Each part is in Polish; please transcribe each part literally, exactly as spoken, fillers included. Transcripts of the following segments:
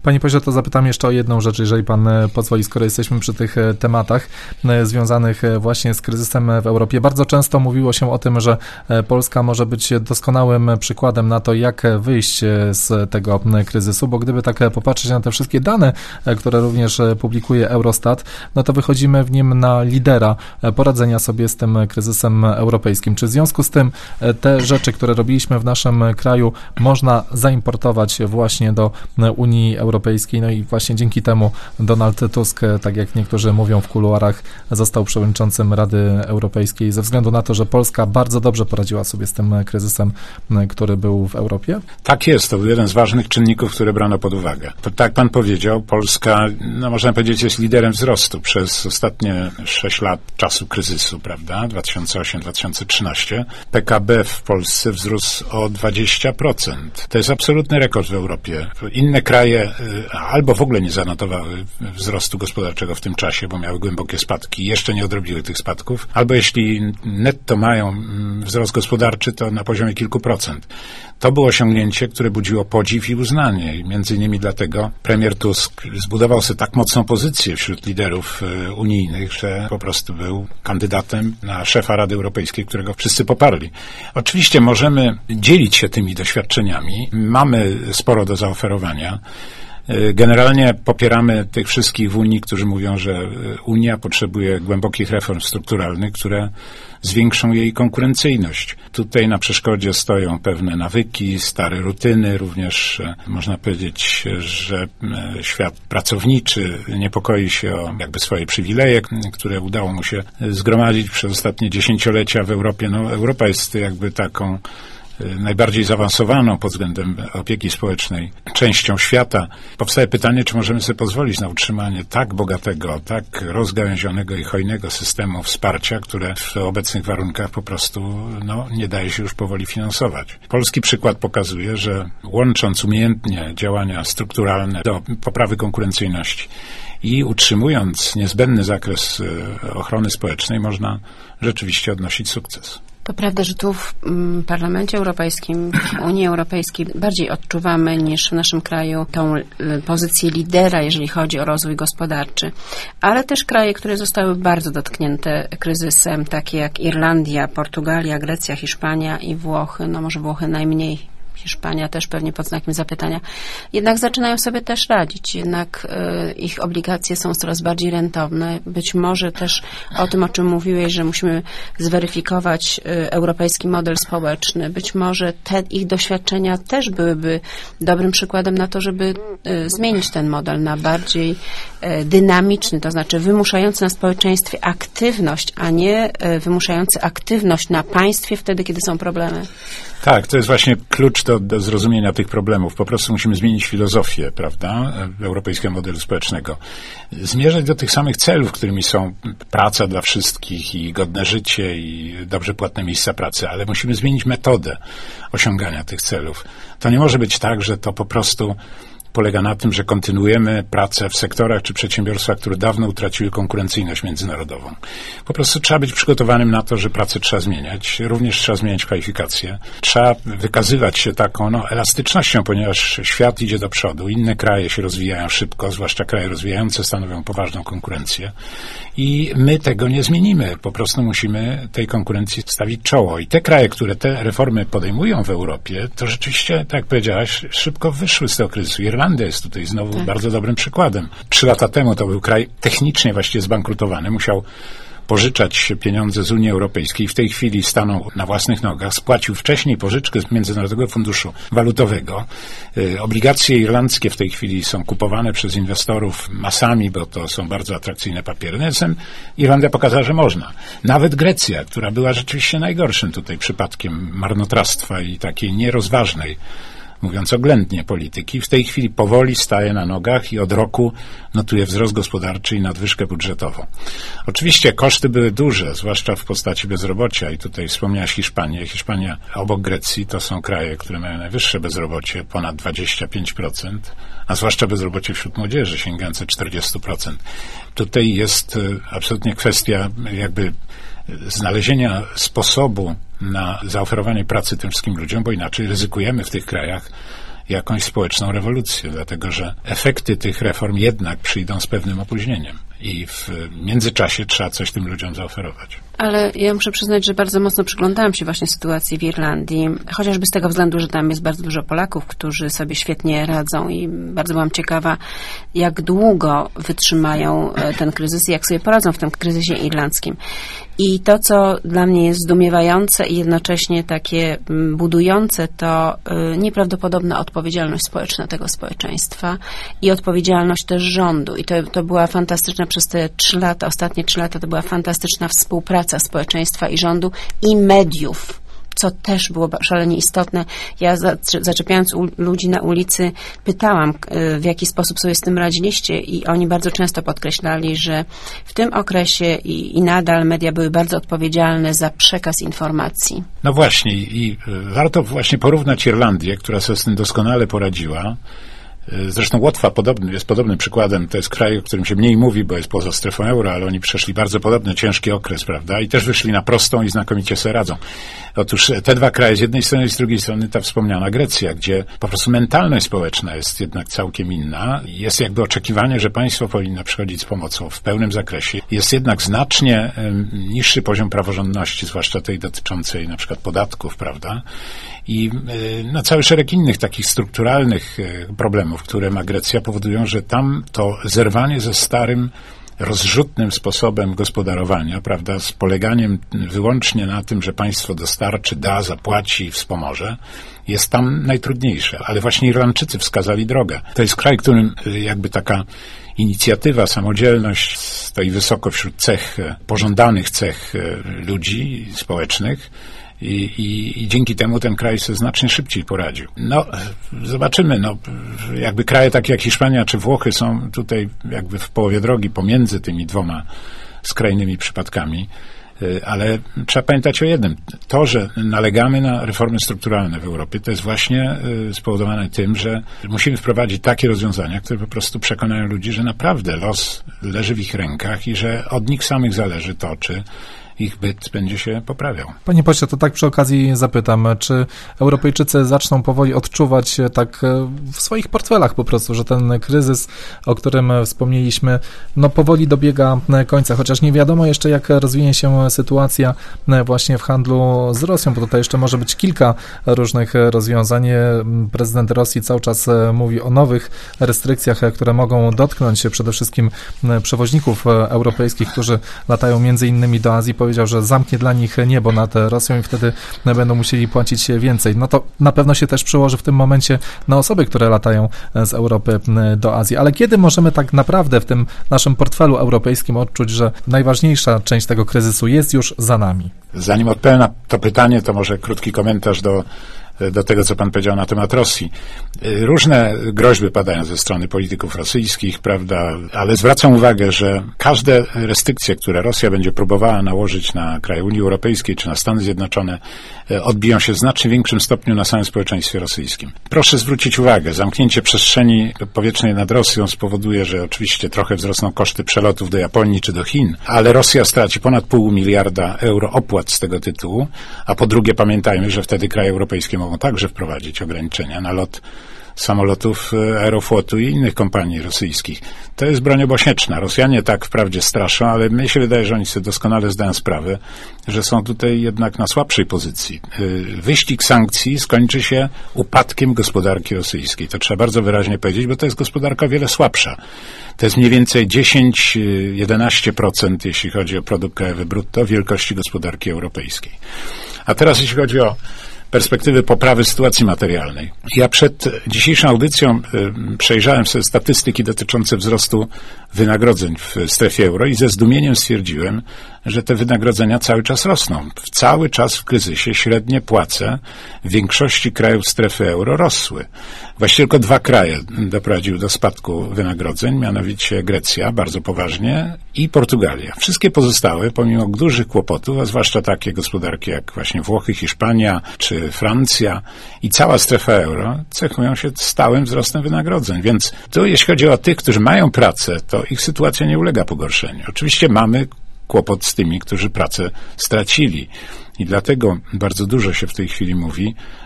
Panie pośle, to zapytam jeszcze o jedną rzecz, jeżeli pan pozwoli, skoro jesteśmy przy tych tematach związanych właśnie z kryzysem w Europie. Bardzo często mówiło się o tym, że Polska może być doskonałym przykładem na to, jak wyjść z tego kryzysu, bo gdyby tak popatrzeć na te wszystkie dane, które również publikuje Eurostat, no to wychodzimy w nim na lidera poradzenia sobie z tym kryzysem europejskim. Czy w związku z tym te rzeczy, które robiliśmy w naszym kraju, można zaimportować właśnie do Unii Europejskiej? Europejskiej, no i właśnie dzięki temu Donald Tusk, tak jak niektórzy mówią w kuluarach, został przewodniczącym Rady Europejskiej ze względu na to, że Polska bardzo dobrze poradziła sobie z tym kryzysem, który był w Europie? Tak jest, to był jeden z ważnych czynników, które brano pod uwagę. Tak pan powiedział, Polska, no można powiedzieć, jest liderem wzrostu przez ostatnie sześć lat czasu kryzysu, prawda, dwa tysiące ósmy do dwa tysiące trzynastego. P K B w Polsce wzrósł o dwadzieścia procent. To jest absolutny rekord w Europie. Inne kraje albo w ogóle nie zanotowały wzrostu gospodarczego w tym czasie, bo miały głębokie spadki i jeszcze nie odrobiły tych spadków, albo jeśli netto mają wzrost gospodarczy, to na poziomie kilku procent. To było osiągnięcie, które budziło podziw i uznanie i między innymi dlatego premier Tusk zbudował sobie tak mocną pozycję wśród liderów unijnych, że po prostu był kandydatem na szefa Rady Europejskiej, którego wszyscy poparli. Oczywiście możemy dzielić się tymi doświadczeniami. Mamy sporo do zaoferowania. Generalnie popieramy tych wszystkich w Unii, którzy mówią, że Unia potrzebuje głębokich reform strukturalnych, które zwiększą jej konkurencyjność. Tutaj na przeszkodzie stoją pewne nawyki, stare rutyny, również można powiedzieć, że świat pracowniczy niepokoi się o jakby swoje przywileje, które udało mu się zgromadzić przez ostatnie dziesięciolecia w Europie. No, Europa jest jakby taką najbardziej zaawansowaną pod względem opieki społecznej częścią świata. Powstaje pytanie, czy możemy sobie pozwolić na utrzymanie tak bogatego, tak rozgałęzionego i hojnego systemu wsparcia, które w obecnych warunkach po prostu no, nie daje się już powoli finansować. Polski przykład pokazuje, że łącząc umiejętnie działania strukturalne do poprawy konkurencyjności i utrzymując niezbędny zakres ochrony społecznej, można rzeczywiście odnosić sukces. To prawda, że tu w Parlamencie Europejskim, w Unii Europejskiej bardziej odczuwamy niż w naszym kraju tą pozycję lidera, jeżeli chodzi o rozwój gospodarczy, ale też kraje, które zostały bardzo dotknięte kryzysem, takie jak Irlandia, Portugalia, Grecja, Hiszpania i Włochy, no może Włochy najmniej, Hiszpania też pewnie pod znakiem zapytania, jednak zaczynają sobie też radzić, jednak y, ich obligacje są coraz bardziej rentowne. Być może też o tym, o czym mówiłeś, że musimy zweryfikować y, europejski model społeczny. Być może te ich doświadczenia też byłyby dobrym przykładem na to, żeby y, zmienić ten model na bardziej y, dynamiczny, to znaczy wymuszający na społeczeństwie aktywność, a nie y, wymuszający aktywność na państwie wtedy, kiedy są problemy. Tak, to jest właśnie klucz do, do zrozumienia tych problemów. Po prostu musimy zmienić filozofię, prawda, europejskiego modelu społecznego. Zmierzać do tych samych celów, którymi są praca dla wszystkich i godne życie i dobrze płatne miejsca pracy, ale musimy zmienić metodę osiągania tych celów. To nie może być tak, że to po prostu polega na tym, że kontynuujemy pracę w sektorach czy przedsiębiorstwach, które dawno utraciły konkurencyjność międzynarodową. Po prostu trzeba być przygotowanym na to, że pracę trzeba zmieniać. Również trzeba zmieniać kwalifikacje. Trzeba wykazywać się taką no, elastycznością, ponieważ świat idzie do przodu. Inne kraje się rozwijają szybko, zwłaszcza kraje rozwijające stanowią poważną konkurencję. I my tego nie zmienimy. Po prostu musimy tej konkurencji stawić czoło. I te kraje, które te reformy podejmują w Europie, to rzeczywiście, tak jak powiedziałaś, szybko wyszły z tego kryzysu. Irlandia jest tutaj znowu tak. bardzo dobrym przykładem. Trzy lata temu to był kraj technicznie właściwie zbankrutowany. Musiał pożyczać pieniądze z Unii Europejskiej. W tej chwili stanął na własnych nogach. Spłacił wcześniej pożyczkę z Międzynarodowego Funduszu Walutowego. Y, obligacje irlandzkie w tej chwili są kupowane przez inwestorów masami, bo to są bardzo atrakcyjne papiery. Natomiast Irlandia pokazała, że można. Nawet Grecja, która była rzeczywiście najgorszym tutaj przypadkiem marnotrawstwa i takiej nierozważnej, mówiąc oględnie, polityki, w tej chwili powoli staje na nogach i od roku notuje wzrost gospodarczy i nadwyżkę budżetową. Oczywiście koszty były duże, zwłaszcza w postaci bezrobocia i tutaj wspomniałaś Hiszpanię. Hiszpania obok Grecji to są kraje, które mają najwyższe bezrobocie, ponad dwadzieścia pięć procent, a zwłaszcza bezrobocie wśród młodzieży sięgające czterdzieści procent. Tutaj jest absolutnie kwestia jakby znalezienia sposobu na zaoferowanie pracy tym wszystkim ludziom, bo inaczej ryzykujemy w tych krajach jakąś społeczną rewolucję, dlatego że efekty tych reform jednak przyjdą z pewnym opóźnieniem i w międzyczasie trzeba coś tym ludziom zaoferować. Ale ja muszę przyznać, że bardzo mocno przyglądałam się właśnie sytuacji w Irlandii, chociażby z tego względu, że tam jest bardzo dużo Polaków, którzy sobie świetnie radzą i bardzo byłam ciekawa, jak długo wytrzymają ten kryzys i jak sobie poradzą w tym kryzysie irlandzkim. I to, co dla mnie jest zdumiewające i jednocześnie takie budujące, to nieprawdopodobna odpowiedzialność społeczna tego społeczeństwa i odpowiedzialność też rządu. I to, to była fantastyczna przez te trzy lata, ostatnie trzy lata, to była fantastyczna współpraca społeczeństwa i rządu i mediów, co też było szalenie istotne. Ja zaczepiając u, ludzi na ulicy pytałam, w jaki sposób sobie z tym radziliście i oni bardzo często podkreślali, że w tym okresie i, i nadal media były bardzo odpowiedzialne za przekaz informacji. No właśnie i warto właśnie porównać Irlandię, która sobie z tym doskonale poradziła. Zresztą Łotwa podobny, jest podobnym przykładem. To jest kraj, o którym się mniej mówi, bo jest poza strefą euro, ale oni przeszli bardzo podobny, ciężki okres, prawda? I też wyszli na prostą i znakomicie sobie radzą. Otóż te dwa kraje z jednej strony i z drugiej strony ta wspomniana Grecja, gdzie po prostu mentalność społeczna jest jednak całkiem inna. Jest jakby oczekiwanie, że państwo powinno przychodzić z pomocą w pełnym zakresie. Jest jednak znacznie um, niższy poziom praworządności, zwłaszcza tej dotyczącej na przykład podatków, prawda? I no, cały szereg innych takich strukturalnych problemów, które ma Grecja, powodują, że tam to zerwanie ze starym, rozrzutnym sposobem gospodarowania, prawda, z poleganiem wyłącznie na tym, że państwo dostarczy, da, zapłaci i wspomoże, jest tam najtrudniejsze. Ale właśnie Irlandczycy wskazali drogę. To jest kraj, którym jakby taka inicjatywa, samodzielność stoi wysoko wśród cech, pożądanych cech ludzi społecznych. I, i, I dzięki temu ten kraj sobie znacznie szybciej poradził. No, zobaczymy, no, jakby kraje takie jak Hiszpania czy Włochy są tutaj jakby w połowie drogi pomiędzy tymi dwoma skrajnymi przypadkami, ale trzeba pamiętać o jednym. To, że nalegamy na reformy strukturalne w Europie, to jest właśnie spowodowane tym, że musimy wprowadzić takie rozwiązania, które po prostu przekonają ludzi, że naprawdę los leży w ich rękach i że od nich samych zależy to, czy ich byt będzie się poprawiał. Panie pośle, to tak przy okazji zapytam, czy Europejczycy zaczną powoli odczuwać tak w swoich portfelach po prostu, że ten kryzys, o którym wspomnieliśmy, no powoli dobiega końca, chociaż nie wiadomo jeszcze, jak rozwinie się sytuacja właśnie w handlu z Rosją, bo tutaj jeszcze może być kilka różnych rozwiązań. Prezydent Rosji cały czas mówi o nowych restrykcjach, które mogą dotknąć przede wszystkim przewoźników europejskich, którzy latają między innymi do Azji. Powiedział, że zamknie dla nich niebo nad Rosją i wtedy będą musieli płacić więcej. No to na pewno się też przełoży w tym momencie na osoby, które latają z Europy do Azji. Ale kiedy możemy tak naprawdę w tym naszym portfelu europejskim odczuć, że najważniejsza część tego kryzysu jest już za nami? Zanim odpowiem na to pytanie, to może krótki komentarz do do tego, co pan powiedział na temat Rosji. Różne groźby padają ze strony polityków rosyjskich, prawda, ale zwracam uwagę, że każde restrykcje, które Rosja będzie próbowała nałożyć na kraje Unii Europejskiej czy na Stany Zjednoczone, odbiją się w znacznie większym stopniu na samym społeczeństwie rosyjskim. Proszę zwrócić uwagę, zamknięcie przestrzeni powietrznej nad Rosją spowoduje, że oczywiście trochę wzrosną koszty przelotów do Japonii czy do Chin, ale Rosja straci ponad pół miliarda euro opłat z tego tytułu, a po drugie pamiętajmy, że wtedy kraje europejskie mogą także wprowadzić ograniczenia na lot samolotów Aeroflotu i innych kompanii rosyjskich. To jest broń obosieczna. Rosjanie tak wprawdzie straszą, ale mnie się wydaje, że oni sobie doskonale zdają sprawę, że są tutaj jednak na słabszej pozycji. Wyścig sankcji skończy się upadkiem gospodarki rosyjskiej. To trzeba bardzo wyraźnie powiedzieć, bo to jest gospodarka o wiele słabsza. To jest mniej więcej dziesięć do jedenastu procent, jeśli chodzi o produkt krajowy brutto, wielkości gospodarki europejskiej. A teraz jeśli chodzi o perspektywy poprawy sytuacji materialnej. Ja przed dzisiejszą audycją y, przejrzałem sobie statystyki dotyczące wzrostu wynagrodzeń w strefie euro i ze zdumieniem stwierdziłem, że te wynagrodzenia cały czas rosną. Cały czas w kryzysie średnie płace w większości krajów strefy euro rosły. Właściwie tylko dwa kraje doprowadziły do spadku wynagrodzeń, mianowicie Grecja bardzo poważnie i Portugalia. Wszystkie pozostałe, pomimo dużych kłopotów, a zwłaszcza takie gospodarki jak właśnie Włochy, Hiszpania czy Francja i cała strefa euro, cechują się stałym wzrostem wynagrodzeń. Więc tu, jeśli chodzi o tych, którzy mają pracę, to ich sytuacja nie ulega pogorszeniu. Oczywiście mamy kłopot z tymi, którzy pracę stracili. I dlatego bardzo dużo się w tej chwili mówi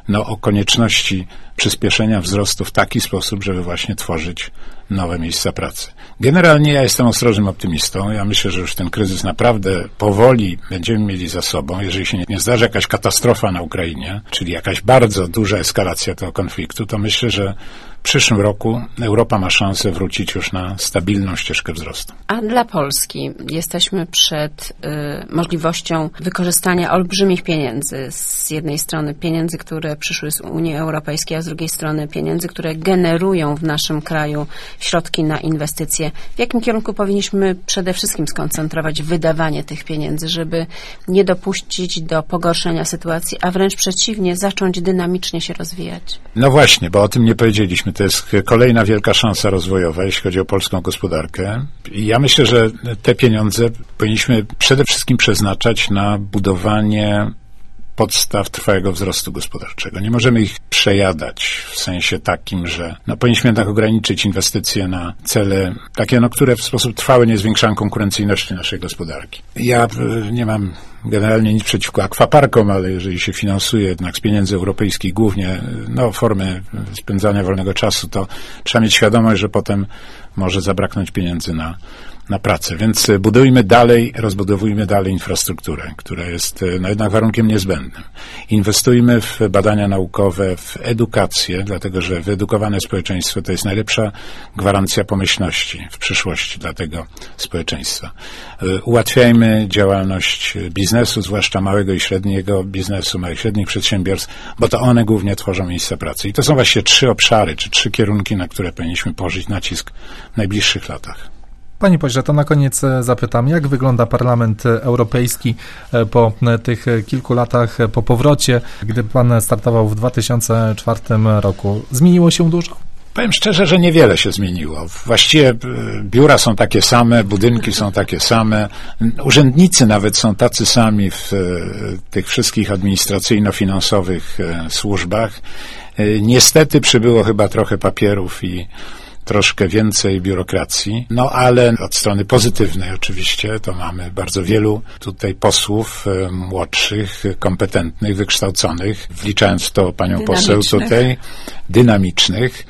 no, o konieczności przyspieszenia wzrostu w taki sposób, żeby właśnie tworzyć nowe miejsca pracy. Generalnie ja jestem ostrożnym optymistą. Ja myślę, że już ten kryzys naprawdę powoli będziemy mieli za sobą. Jeżeli się nie, nie zdarzy jakaś katastrofa na Ukrainie, czyli jakaś bardzo duża eskalacja tego konfliktu, to myślę, że w przyszłym roku Europa ma szansę wrócić już na stabilną ścieżkę wzrostu. A dla Polski jesteśmy przed y, możliwością wykorzystania olbrzymich pieniędzy. Z jednej strony pieniędzy, które przyszły z Unii Europejskiej, a z drugiej strony pieniędzy, które generują w naszym kraju środki na inwestycje. W jakim kierunku powinniśmy przede wszystkim skoncentrować wydawanie tych pieniędzy, żeby nie dopuścić do pogorszenia sytuacji, a wręcz przeciwnie, zacząć dynamicznie się rozwijać? No właśnie, bo o tym nie powiedzieliśmy. To jest kolejna wielka szansa rozwojowa, jeśli chodzi o polską gospodarkę. I ja myślę, że te pieniądze powinniśmy przede wszystkim przeznaczać na budowanie podstaw trwałego wzrostu gospodarczego. Nie możemy ich przejadać w sensie takim, że no, powinniśmy jednak ograniczyć inwestycje na cele takie, no, które w sposób trwały nie zwiększają konkurencyjności naszej gospodarki. Ja y, nie mam generalnie nic przeciwko akwaparkom, ale jeżeli się finansuje jednak z pieniędzy europejskich głównie no, formy spędzania wolnego czasu, to trzeba mieć świadomość, że potem może zabraknąć pieniędzy na na pracę. Więc budujmy dalej, rozbudowujmy dalej infrastrukturę, która jest no, jednak warunkiem niezbędnym. Inwestujmy w badania naukowe, w edukację, dlatego że wyedukowane społeczeństwo to jest najlepsza gwarancja pomyślności w przyszłości dla tego społeczeństwa. Ułatwiajmy działalność biznesu, zwłaszcza małego i średniego biznesu, małych i średnich przedsiębiorstw, bo to one głównie tworzą miejsca pracy. I to są właśnie trzy obszary, czy trzy kierunki, na które powinniśmy położyć nacisk w najbliższych latach. Panie pośle, to na koniec zapytam, jak wygląda Parlament Europejski po tych kilku latach, po powrocie, gdy pan startował w dwa tysiące czwartym roku? Zmieniło się dużo? Powiem szczerze, że niewiele się zmieniło. Właściwie biura są takie same, budynki są takie same, urzędnicy nawet są tacy sami w tych wszystkich administracyjno-finansowych służbach. Niestety przybyło chyba trochę papierów i troszkę więcej biurokracji, no ale od strony pozytywnej oczywiście to mamy bardzo wielu tutaj posłów e, młodszych, kompetentnych, wykształconych, wliczając w to panią poseł tutaj, dynamicznych,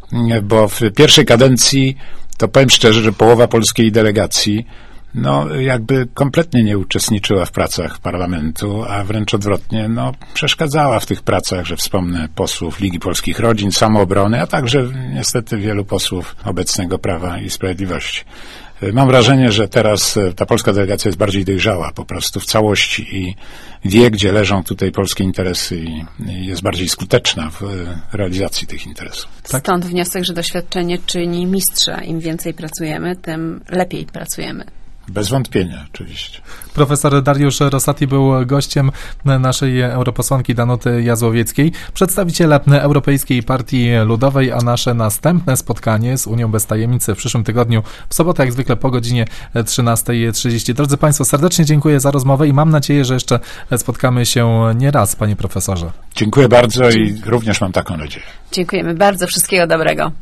bo w pierwszej kadencji to powiem szczerze, że połowa polskiej delegacji no jakby kompletnie nie uczestniczyła w pracach parlamentu, a wręcz odwrotnie, no przeszkadzała w tych pracach, że wspomnę posłów Ligi Polskich Rodzin, Samoobrony, a także niestety wielu posłów obecnego Prawa i Sprawiedliwości. Mam wrażenie, że teraz ta polska delegacja jest bardziej dojrzała po prostu w całości i wie, gdzie leżą tutaj polskie interesy i jest bardziej skuteczna w realizacji tych interesów. Tak? Stąd wniosek, że doświadczenie czyni mistrza. Im więcej pracujemy, tym lepiej pracujemy. Bez wątpienia, oczywiście. Profesor Dariusz Rosati był gościem naszej europosłanki Danuty Jazłowieckiej, przedstawiciela Europejskiej Partii Ludowej, a nasze następne spotkanie z Unią Bez Tajemnicy w przyszłym tygodniu, w sobotę jak zwykle po godzinie trzynasta trzydzieści. Drodzy Państwo, serdecznie dziękuję za rozmowę i mam nadzieję, że jeszcze spotkamy się nie raz, panie profesorze. Dziękuję bardzo i również mam taką nadzieję. Dziękujemy bardzo, wszystkiego dobrego.